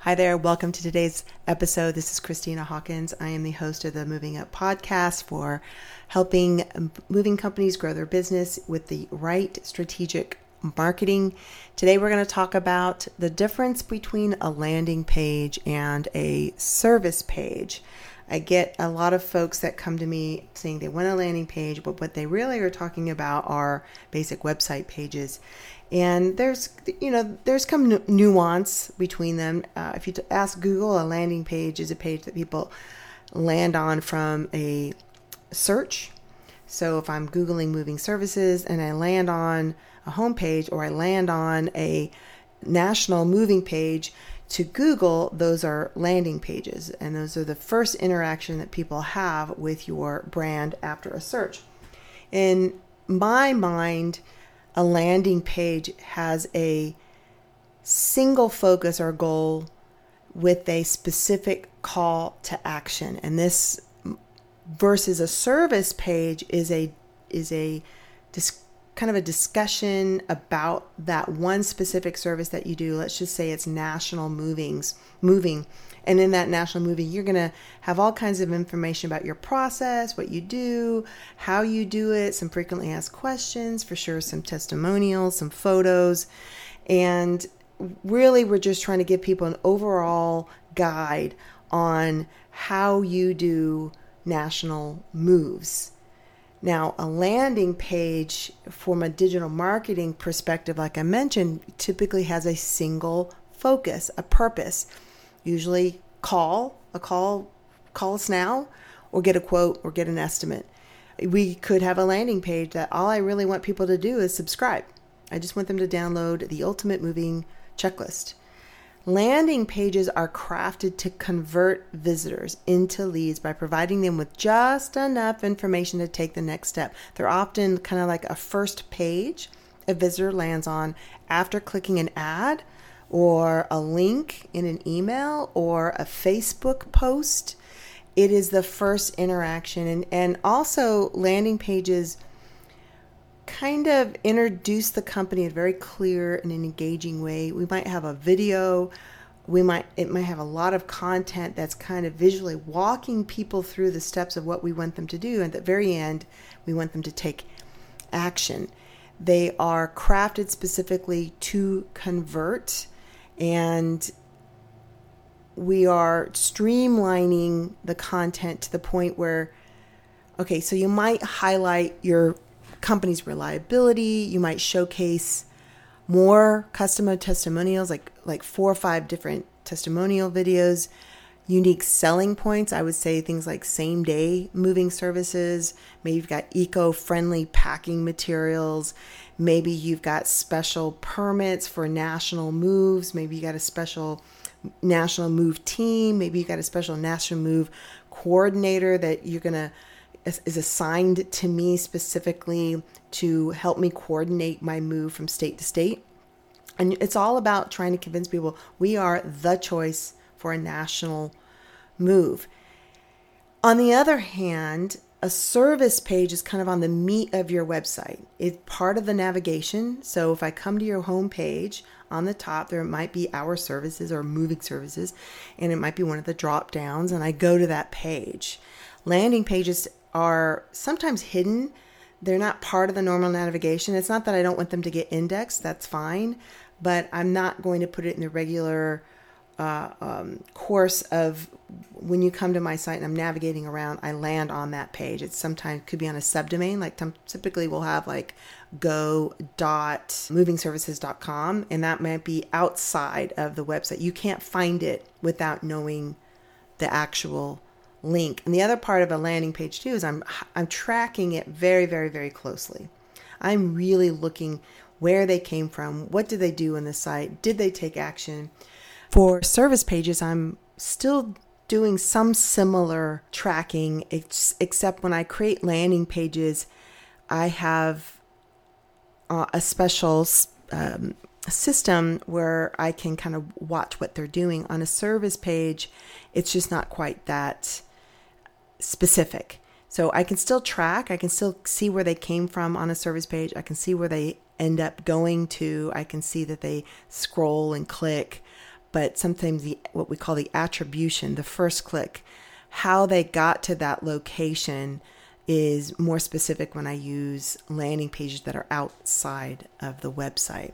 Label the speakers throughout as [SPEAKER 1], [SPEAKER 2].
[SPEAKER 1] Hi there. Welcome to today's episode. This is Christina Hawkins. I am the host of the Moving Up podcast for helping moving companies grow their business with the right strategic marketing. Today, we're going to talk about the difference between a landing page and a service page. I get a lot of folks that come to me saying they want a landing page, but what they really are talking about are basic website pages. And there's some nuance between them. If you ask Google, a landing page is a page that people land on from a search. So if I'm Googling moving services and I land on a homepage or I land on a national moving page, to Google, those are landing pages. And those are the first interaction that people have with your brand after a search. In my mind, a landing page has a single focus or goal with a specific call to action. And this versus a service page is kind of a discussion about that one specific service that you do. Let's just say it's national moving. And in that national moving, you're going to have all kinds of information about your process, what you do, how you do it, some frequently asked questions, for sure, some testimonials, some photos. And really, we're just trying to give people an overall guide on how you do national moves. Now, a landing page from a digital marketing perspective, like I mentioned, typically has a single focus, a purpose. Usually call us now, or get a quote or get an estimate. We could have a landing page that all I really want people to do is subscribe. I just want them to download the Ultimate Moving Checklist. Landing pages are crafted to convert visitors into leads by providing them with just enough information to take the next step. They're often kind of like a first page a visitor lands on after clicking an ad or a link in an email or a Facebook post. It is the first interaction. And also landing pages kind of introduce the company in a very clear and an engaging way. We might have a video. It might have a lot of content that's kind of visually walking people through the steps of what we want them to do. And at the very end, we want them to take action. They are crafted specifically to convert, and we are streamlining the content to the point where, okay, so you might highlight your company's reliability. You might showcase more customer testimonials, like 4 or 5 different testimonial videos, unique selling points. I would say things like same day moving services. Maybe you've got eco-friendly packing materials. Maybe you've got special permits for national moves. Maybe you got a special national move team. Maybe you got a special national move coordinator that is assigned to me specifically to help me coordinate my move from state to state. And it's all about trying to convince people we are the choice for a national move. On the other hand, a service page is kind of on the meat of your website. It's part of the navigation. So if I come to your home page, on the top, there might be our services or moving services, and it might be one of the drop downs, and I go to that page. Landing pages are sometimes hidden. They're not part of the normal navigation. It's not that I don't want them to get indexed. That's fine. But I'm not going to put it in the regular course of when you come to my site and I'm navigating around, I land on that page. It sometimes could be on a subdomain. Like typically we'll have like go.movingservices.com, and that might be outside of the website. You can't find it without knowing the actual link. And the other part of a landing page too is I'm tracking it very, very, very closely. I'm really looking where they came from. What did they do on the site? Did they take action? For service pages, I'm still doing some similar tracking, except when I create landing pages, I have a special system where I can kind of watch what they're doing. On a service page, it's just not quite that specific. So I can still track, I can still see where they came from on a service page. I can see where they end up going to. I can see that they scroll and click, but sometimes what we call the attribution, the first click, how they got to that location is more specific when I use landing pages that are outside of the website.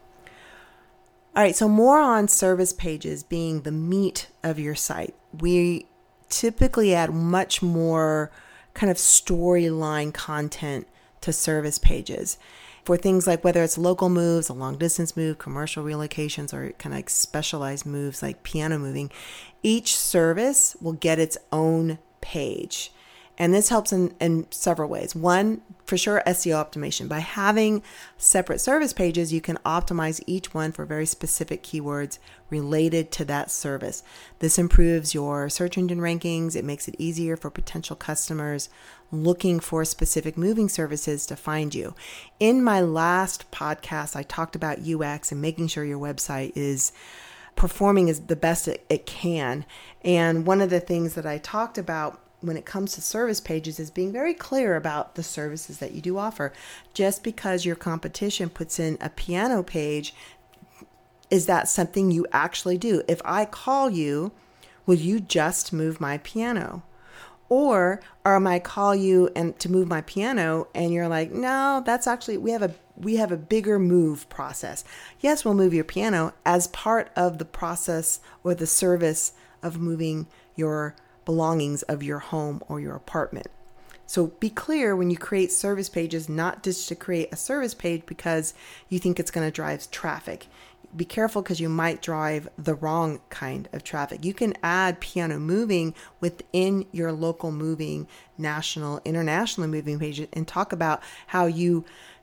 [SPEAKER 1] All right, so more on service pages being the meat of your site. We typically add much more kind of storyline content to service pages for things like whether it's local moves, a long distance move, commercial relocations, or kind of like specialized moves like piano moving. Each service will get its own page. And this helps in several ways. One, for sure, SEO optimization. By having separate service pages, you can optimize each one for very specific keywords related to that service. This improves your search engine rankings. It makes it easier for potential customers looking for specific moving services to find you. In my last podcast, I talked about UX and making sure your website is performing as the best it can. And one of the things that I talked about when it comes to service pages is being very clear about the services that you do offer. Just because your competition puts in a piano page, is that something you actually do? If I call you, will you just move my piano? Or I might call you and to move my piano and you're like, no, that's actually, we have a bigger move process. Yes, we'll move your piano as part of the process or the service of moving your belongings of your home or your apartment. So be clear when you create service pages, not just to create a service page because you think it's going to drive traffic. Be careful because you might drive the wrong kind of traffic. You can add piano moving within your local moving, national, international moving pages and talk about how you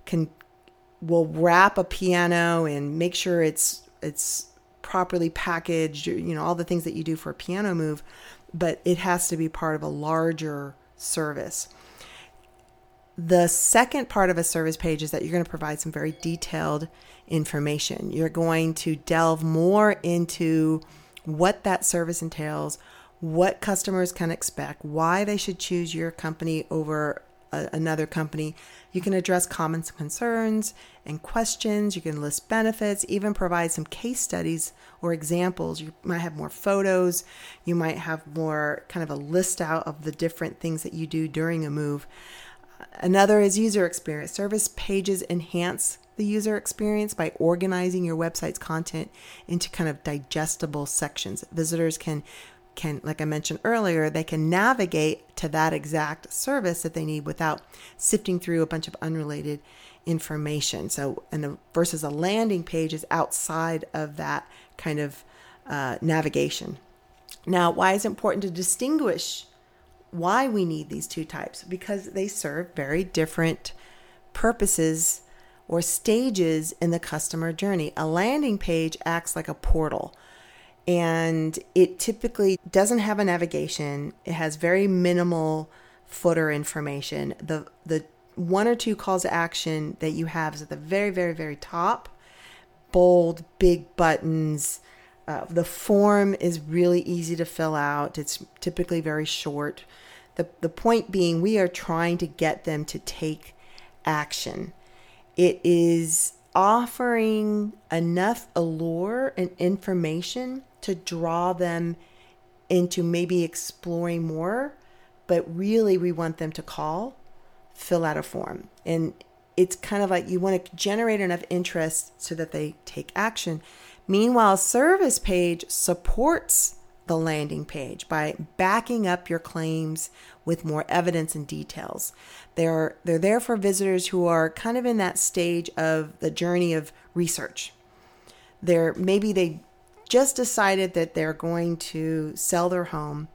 [SPEAKER 1] will wrap a piano and make sure it's properly packaged, all the things that you do for a piano move. But it has to be part of a larger service. The second part of a service page is that you're going to provide some very detailed information. You're going to delve more into what that service entails, what customers can expect, why they should choose your company over another company. You can address common concerns and questions. You can list benefits, even provide some case studies or examples. You might have more photos. You might have more kind of a list out of the different things that you do during a move. Another is user experience. Service pages enhance the user experience by organizing your website's content into kind of digestible sections. Visitors can, like I mentioned earlier, they can navigate to that exact service that they need without sifting through a bunch of unrelated information. So, versus a landing page is outside of that kind of navigation. Now, why is it important to distinguish why we need these two types? Because they serve very different purposes or stages in the customer journey. A landing page acts like a portal. And it typically doesn't have a navigation. It has very minimal footer information. The one or two calls to action that you have is at the very, very, very top. Bold, big buttons. The form is really easy to fill out. It's typically very short. The point being, we are trying to get them to take action. It is offering enough allure and information to draw them into maybe exploring more, but really we want them to call, fill out a form. And it's kind of like you want to generate enough interest so that they take action. Meanwhile, a service page supports the landing page by backing up your claims with more evidence and details. They're there for visitors who are kind of in that stage of the journey of research. Maybe they just decided that they're going to sell their home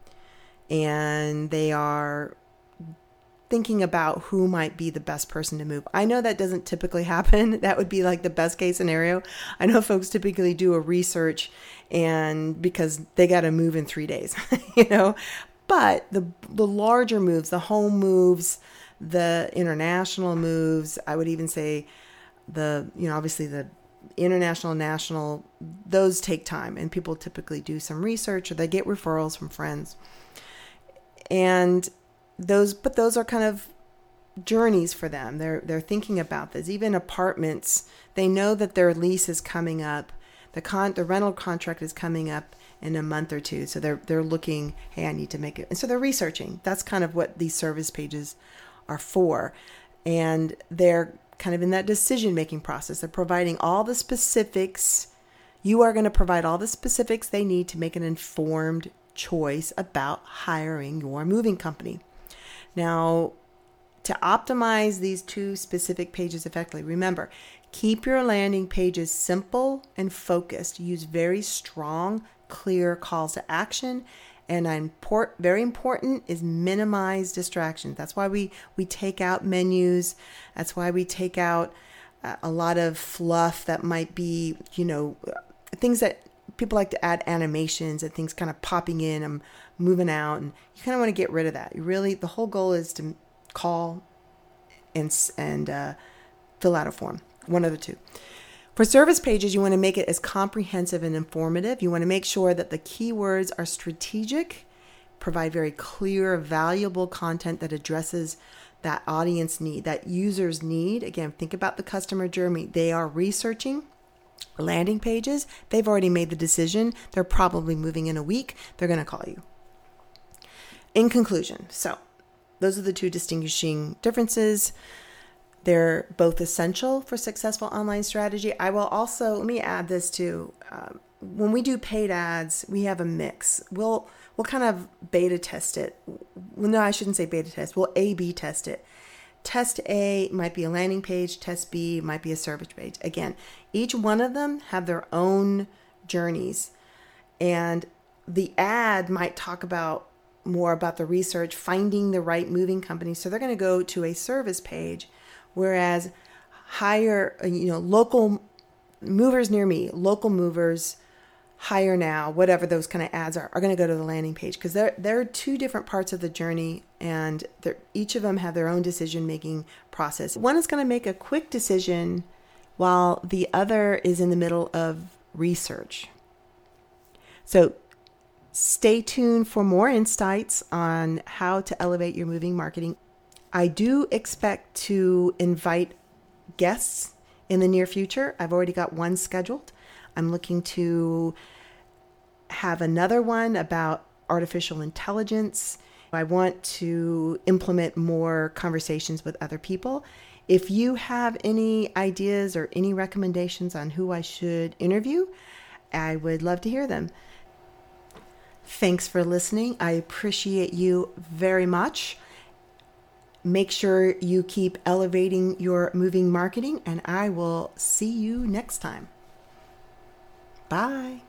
[SPEAKER 1] and they are thinking about who might be the best person to move. I know that doesn't typically happen. That would be like the best case scenario. I know folks typically do a research and because they got to move in 3 days, but the larger moves, the home moves, the international moves, I would even say obviously the international, national, those take time and people typically do some research or they get referrals from friends. And those are kind of journeys for them. They're thinking about this. Even apartments, they know that their lease is coming up. the rental contract is coming up in a month or two. So they're looking, hey, I need to make it. And so they're researching. That's kind of what these service pages are for. And they're kind of in that decision-making process. They're providing all the specifics. You are going to provide all the specifics they need to make an informed choice about hiring your moving company. Now, to optimize these two specific pages effectively, remember, keep your landing pages simple and focused. Use very strong, clear calls to action. And very important is minimize distractions. That's why we take out menus. That's why we take out a lot of fluff that might be, things that people like to add animations and things kind of popping in and moving out. And you kind of want to get rid of that. The whole goal is to call and fill out a form, one of the two. For service pages, you want to make it as comprehensive and informative. You want to make sure that the keywords are strategic, provide very clear, valuable content that addresses that audience need, that user's need. Again, think about the customer journey. They are researching landing pages. They've already made the decision. They're probably moving in a week. They're going to call you. In conclusion, so those are the two distinguishing differences. They're both essential for successful online strategy. I will also, let me add this too. When we do paid ads, we have a mix. We'll kind of beta test it. Well, no, I shouldn't say beta test. We'll A/B test it. Test A might be a landing page. Test B might be a service page. Again, each one of them have their own journeys. And the ad might talk more about the research, finding the right moving company. So they're going to go to a service page. Whereas hire, local movers near me, local movers, hire now, whatever those kind of ads are going to go to the landing page because they're two different parts of the journey and each of them have their own decision-making process. One is going to make a quick decision while the other is in the middle of research. So stay tuned for more insights on how to elevate your moving marketing. I do expect to invite guests in the near future. I've already got one scheduled. I'm looking to have another one about artificial intelligence. I want to implement more conversations with other people. If you have any ideas or any recommendations on who I should interview, I would love to hear them. Thanks for listening. I appreciate you very much. Make sure you keep elevating your moving marketing, and I will see you next time. Bye.